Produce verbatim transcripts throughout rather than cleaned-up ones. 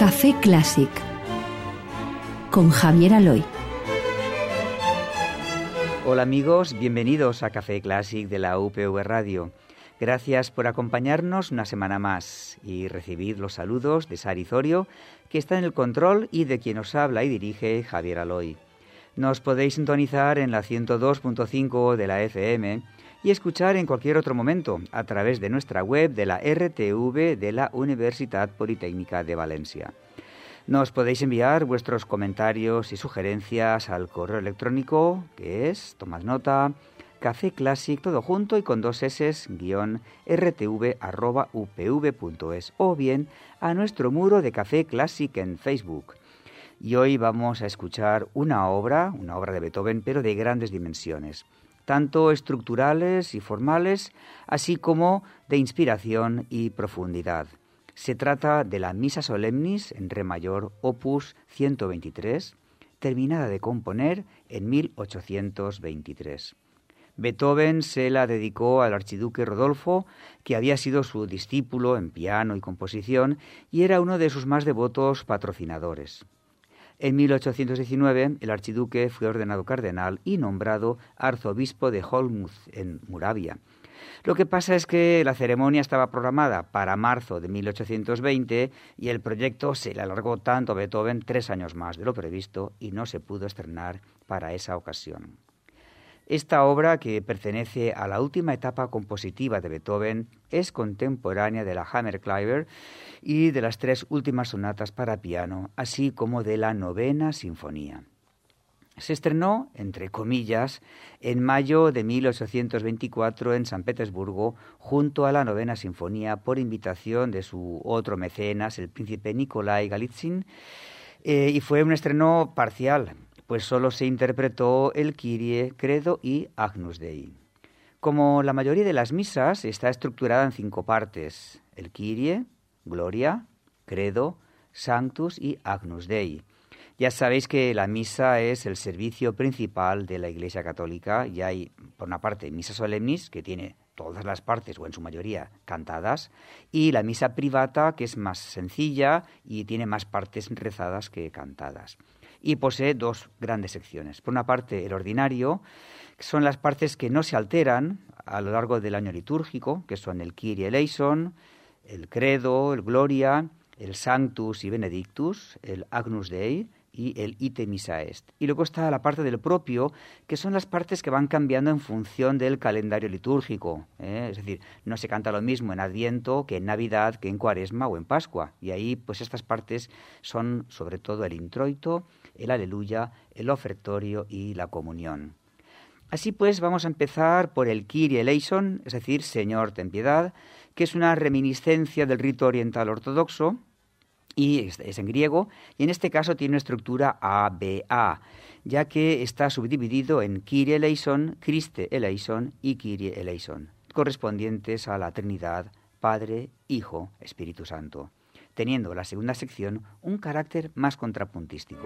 Café Clásic con Javier Aloy. Hola amigos, bienvenidos a Café Clásic de la U P V Radio. Gracias por acompañarnos una semana más y recibid los saludos de Sari Zorio, que está en el control, y de quien os habla y dirige Javier Aloy. Nos podéis sintonizar en la ciento dos punto cinco de la F M y escuchar en cualquier otro momento a través de nuestra web de la R T V de la Universitat Politécnica de Valencia. Nos podéis enviar vuestros comentarios y sugerencias al correo electrónico, que es, tomad nota, cafeclassic, todo junto y con dos s, guión, rtv arroba upv.es, o bien a nuestro muro de Café Clásic en Facebook. Y hoy vamos a escuchar una obra, una obra de Beethoven, pero de grandes dimensiones, tanto estructurales y formales, así como de inspiración y profundidad. Se trata de la Missa Solemnis en re mayor, opus ciento veintitrés, terminada de componer en mil ochocientos veintitrés. Beethoven se la dedicó al archiduque Rodolfo, que había sido su discípulo en piano y composición y era uno de sus más devotos patrocinadores. En mil ochocientos diecinueve, el archiduque fue ordenado cardenal y nombrado arzobispo de Olmütz, en Moravia. Lo que pasa es que la ceremonia estaba programada para marzo de mil ochocientos veinte y el proyecto se le alargó tanto a Beethoven tres años más de lo previsto y no se pudo estrenar para esa ocasión. Esta obra, que pertenece a la última etapa compositiva de Beethoven, es contemporánea de la Hammerklavier y de las tres últimas sonatas para piano, así como de la novena sinfonía. Se estrenó, entre comillas, en mayo de mil ochocientos veinticuatro en San Petersburgo, junto a la novena sinfonía, por invitación de su otro mecenas, el príncipe Nikolai Golitsyn, eh, y fue un estreno parcial, pues solo se interpretó el Kyrie, Credo y Agnus Dei. Como la mayoría de las misas, está estructurada en cinco partes: el Kyrie, Gloria, Credo, Sanctus y Agnus Dei. Ya sabéis que la misa es el servicio principal de la Iglesia Católica y hay, por una parte, Missa Solemnis, que tiene todas las partes, o en su mayoría, cantadas, y la misa privata, que es más sencilla y tiene más partes rezadas que cantadas. Y posee dos grandes secciones. Por una parte, el ordinario, que son las partes que no se alteran a lo largo del año litúrgico, que son el Kyrie eleison, el Credo, el Gloria, el Sanctus y Benedictus, el Agnus Dei y el Ite Missa Est. Y luego está la parte del propio, que son las partes que van cambiando en función del calendario litúrgico, ¿eh? Es decir, no se canta lo mismo en Adviento que en Navidad, que en Cuaresma o en Pascua. Y ahí, pues estas partes son sobre todo el introito, el Aleluya, el ofertorio y la comunión. Así pues, vamos a empezar por el Kyrie eleison, es decir, Señor, ten piedad, que es una reminiscencia del rito oriental ortodoxo, y es en griego, y en este caso tiene una estructura A B A, ya que está subdividido en Kyrie eleison, Christe eleison y Kyrie eleison, correspondientes a la Trinidad, Padre, Hijo, Espíritu Santo, teniendo la segunda sección un carácter más contrapuntístico.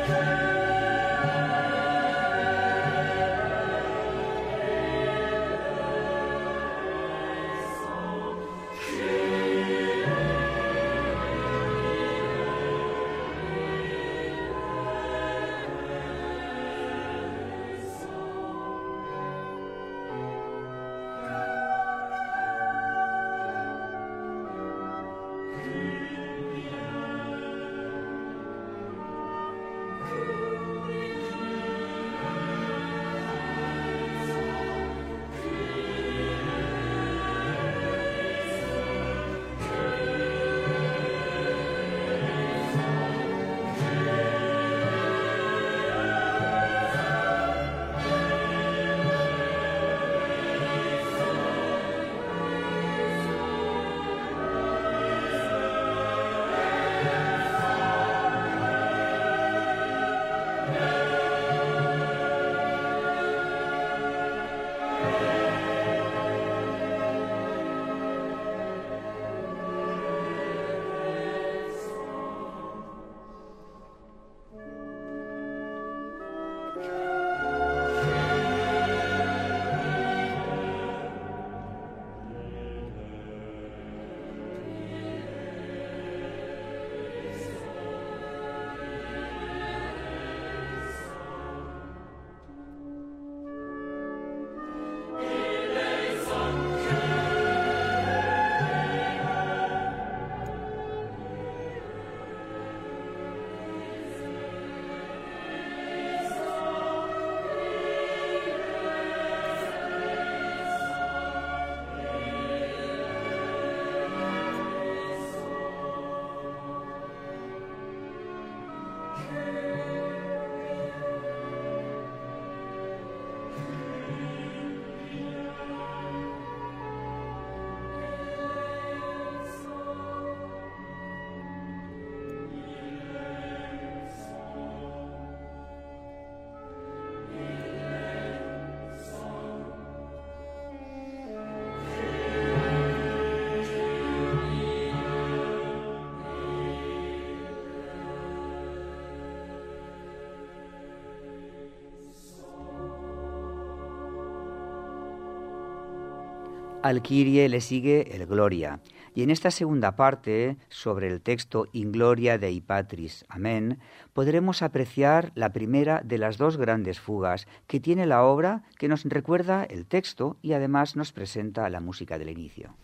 Al Kyrie le sigue el Gloria, y en esta segunda parte, sobre el texto In Gloria Dei Patris, Amén, podremos apreciar la primera de las dos grandes fugas que tiene la obra, que nos recuerda el texto y además nos presenta la música del inicio.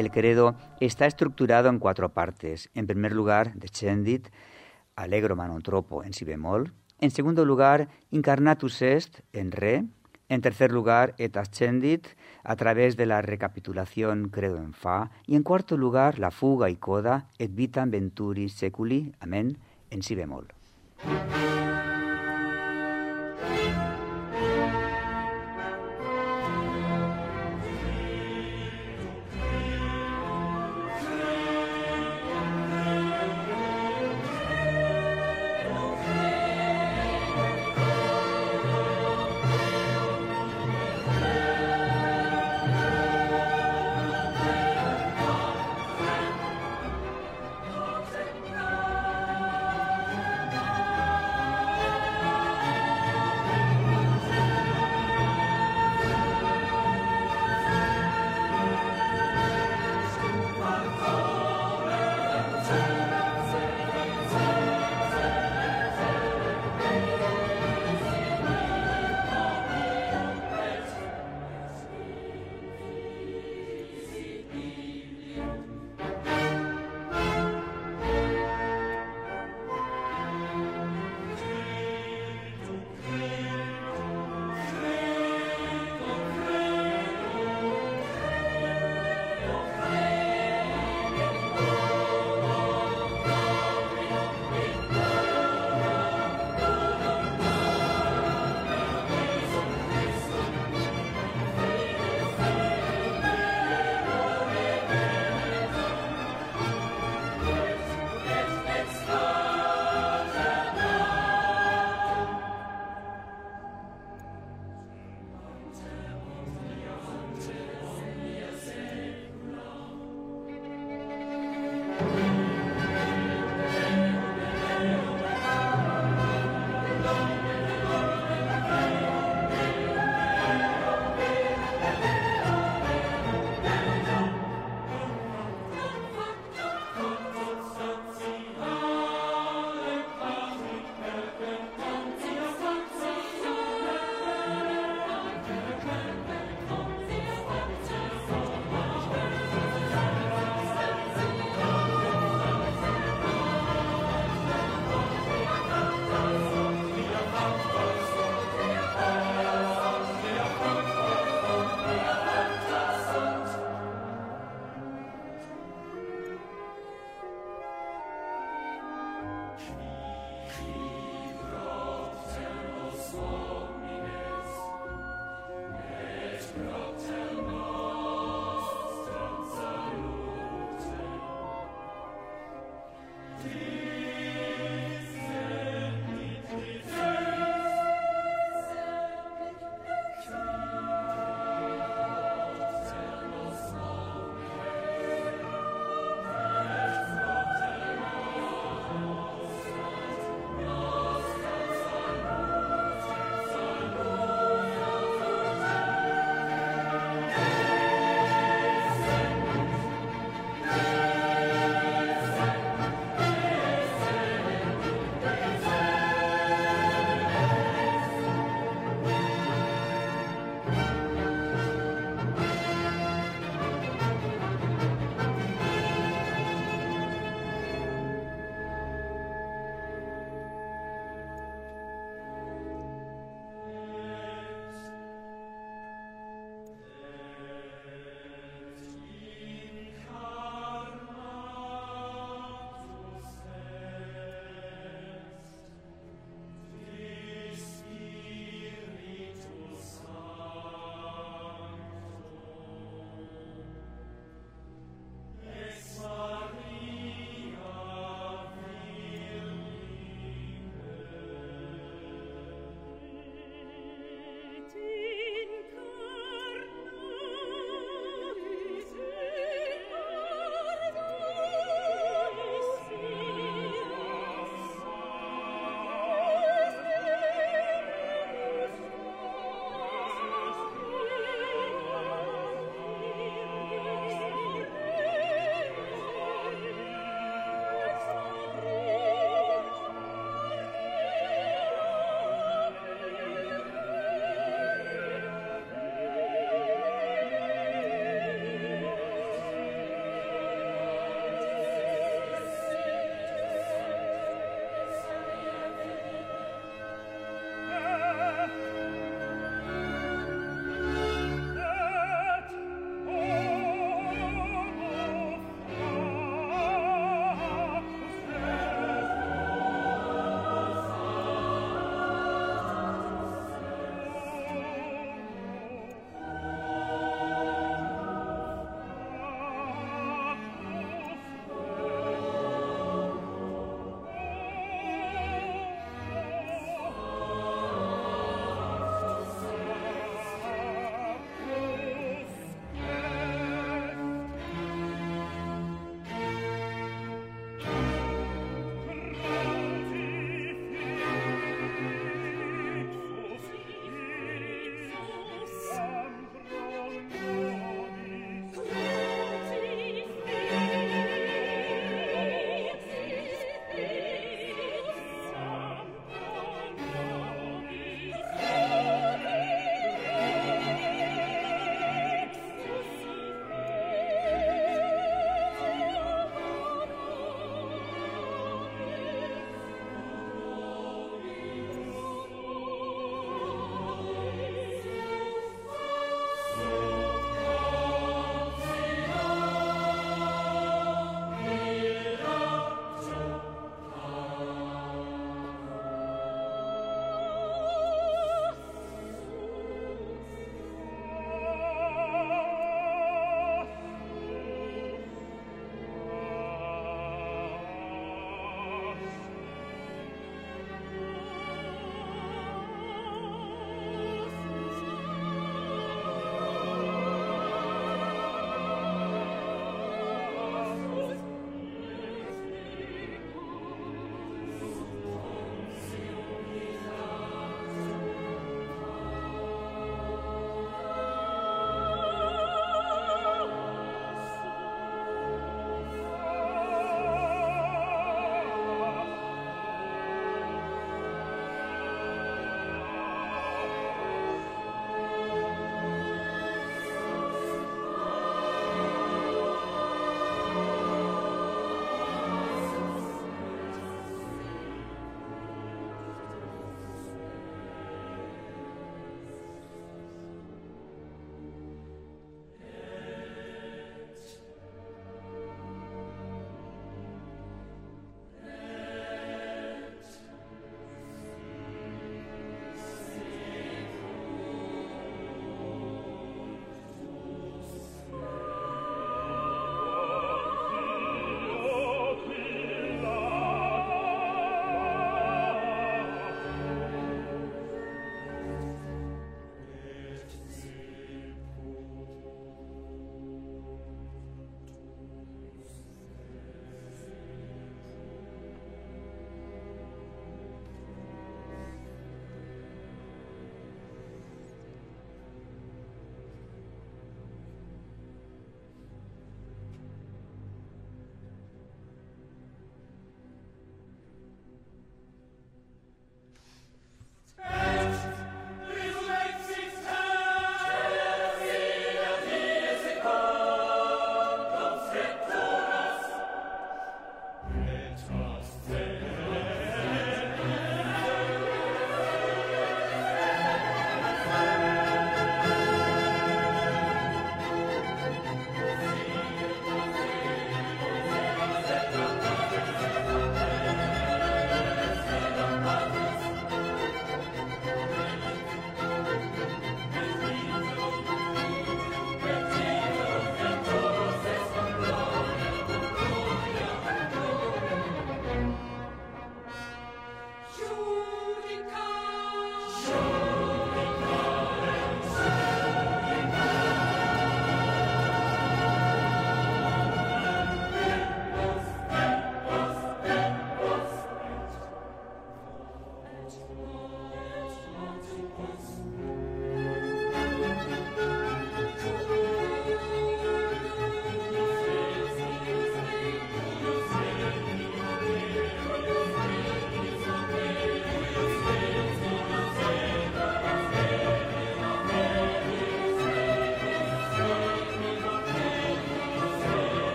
El credo está estructurado en cuatro partes. En primer lugar, Descendit, Allegro Manotropo en si bemol. En segundo lugar, Incarnatus est en re. En tercer lugar, Et ascendit, a través de la recapitulación credo en fa. Y en cuarto lugar, la fuga y coda, Et vitam venturi seculi, amén, en si bemol.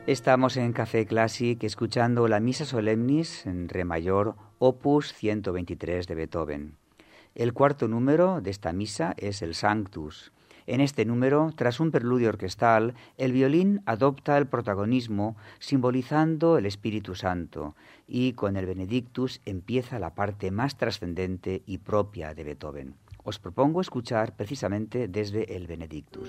Estamos en Café Classic escuchando la Misa Solemnis en Re mayor, opus ciento veintitrés de Beethoven. El cuarto número de esta misa es el Sanctus. En este número, tras un preludio orquestal, el violín adopta el protagonismo simbolizando el Espíritu Santo y con el Benedictus empieza la parte más trascendente y propia de Beethoven. Os propongo escuchar precisamente desde el Benedictus.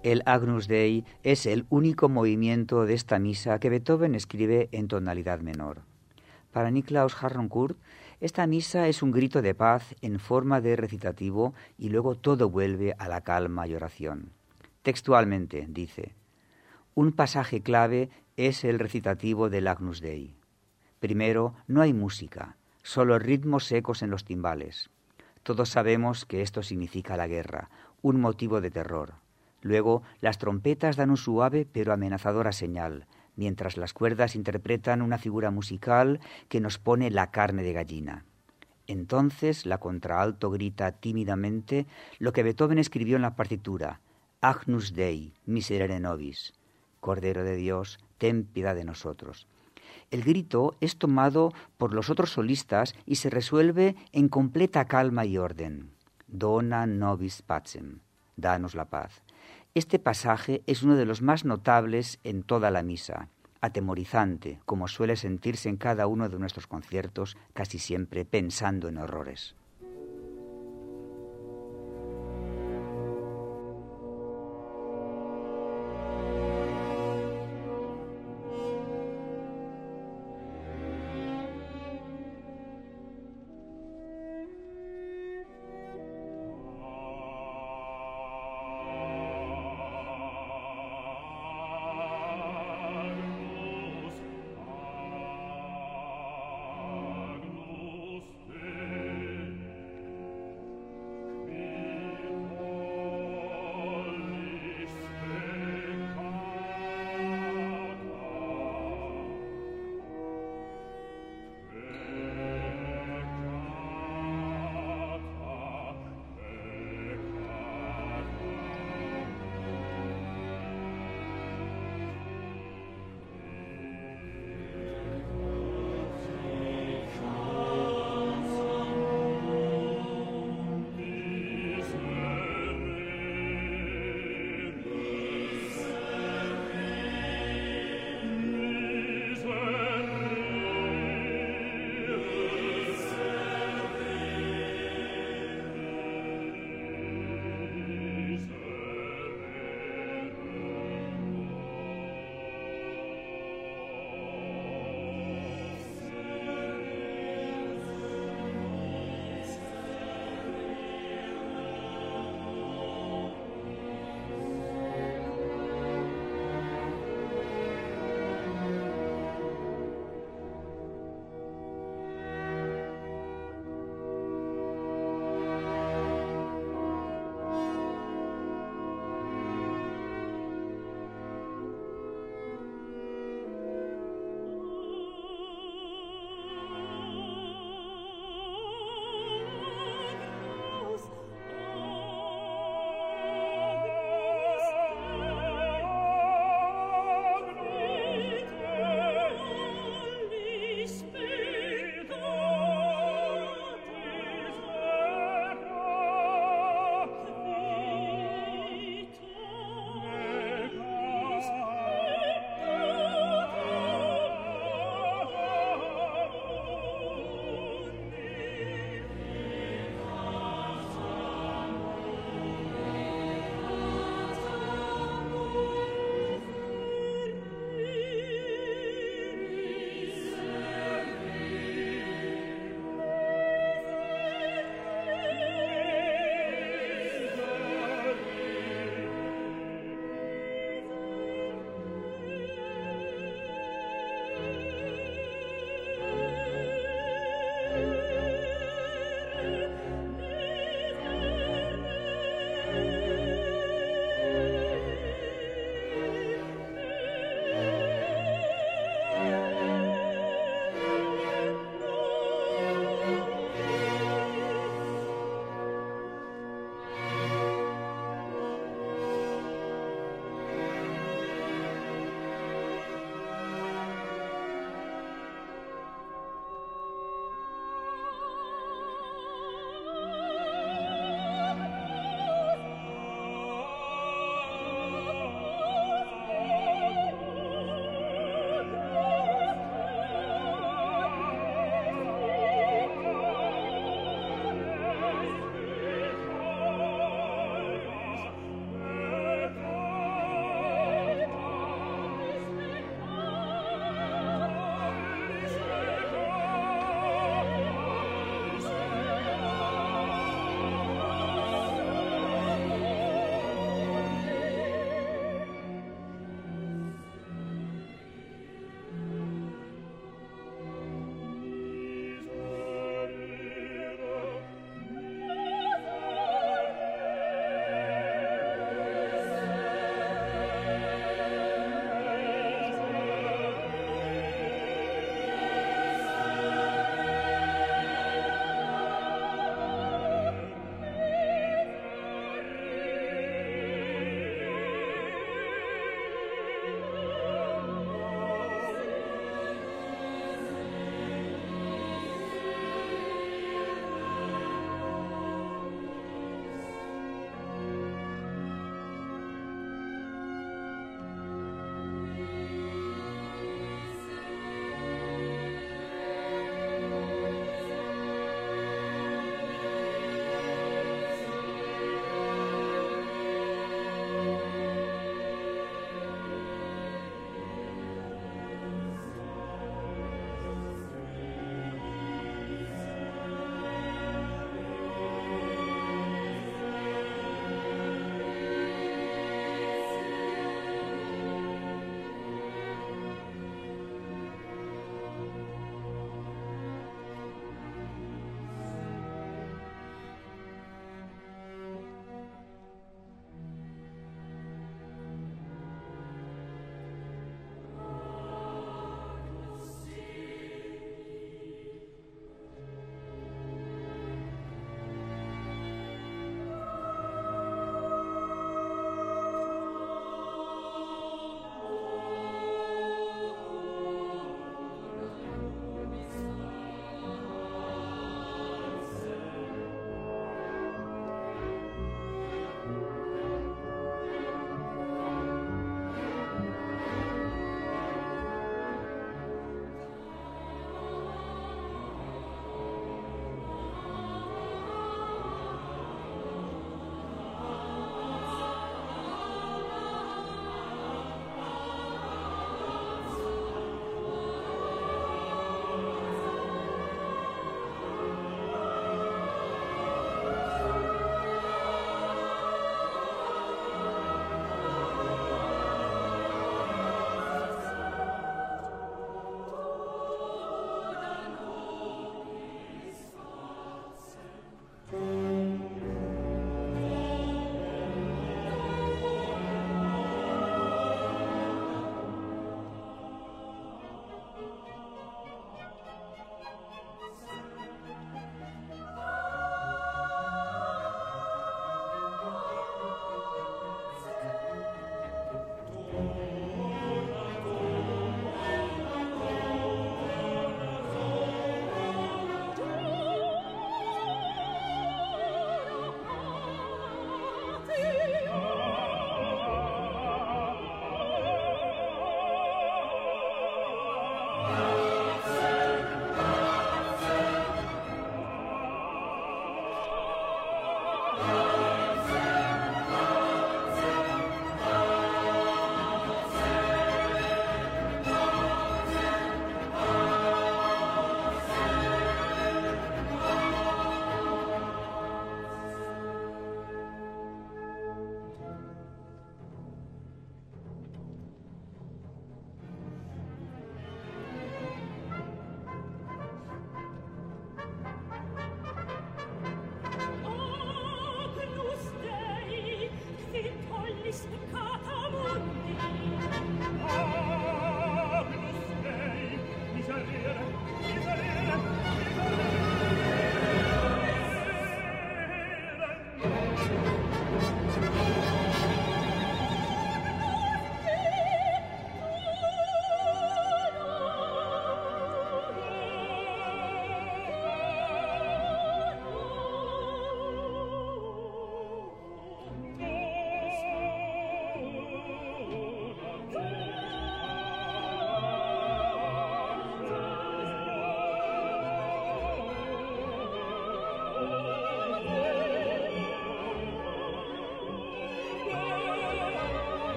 El Agnus Dei es el único movimiento de esta misa que Beethoven escribe en tonalidad menor. Para Niklaus Harnoncourt, esta misa es un grito de paz en forma de recitativo y luego todo vuelve a la calma y oración. Textualmente dice: un pasaje clave es el recitativo del Agnus Dei. Primero, no hay música, solo ritmos secos en los timbales. Todos sabemos que esto significa la guerra, un motivo de terror. Luego, las trompetas dan un suave pero amenazadora señal, mientras las cuerdas interpretan una figura musical que nos pone la carne de gallina. Entonces la contralto grita tímidamente lo que Beethoven escribió en la partitura: Agnus Dei, miserere nobis. Cordero de Dios, ten piedad de nosotros. El grito es tomado por los otros solistas y se resuelve en completa calma y orden. Dona nobis pacem, danos la paz. Este pasaje es uno de los más notables en toda la misa, atemorizante, como suele sentirse en cada uno de nuestros conciertos, casi siempre pensando en horrores.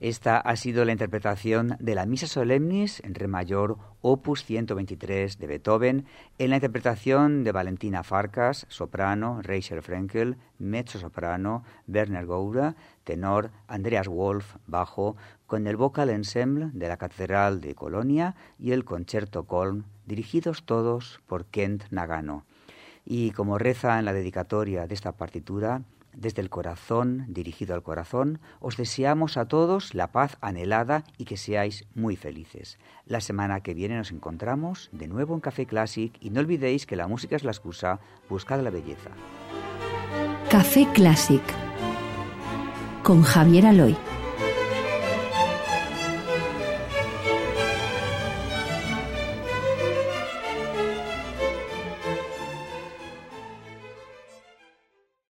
Esta ha sido la interpretación de la Missa Solemnis en re mayor, opus ciento veintitrés de Beethoven, en la interpretación de Valentina Farkas, soprano, Rachel Frenkel, mezzo-soprano, Werner Goura, tenor, Andreas Wolf, bajo, con el Vocal Ensemble de la Catedral de Colonia y el Concerto Köln, dirigidos todos por Kent Nagano. Y como reza en la dedicatoria de esta partitura, desde el corazón, dirigido al corazón, os deseamos a todos la paz anhelada y que seáis muy felices. La semana que viene nos encontramos de nuevo en Café Classic y no olvidéis que la música es la excusa, buscad la belleza. Café Classic con Javier Aloy.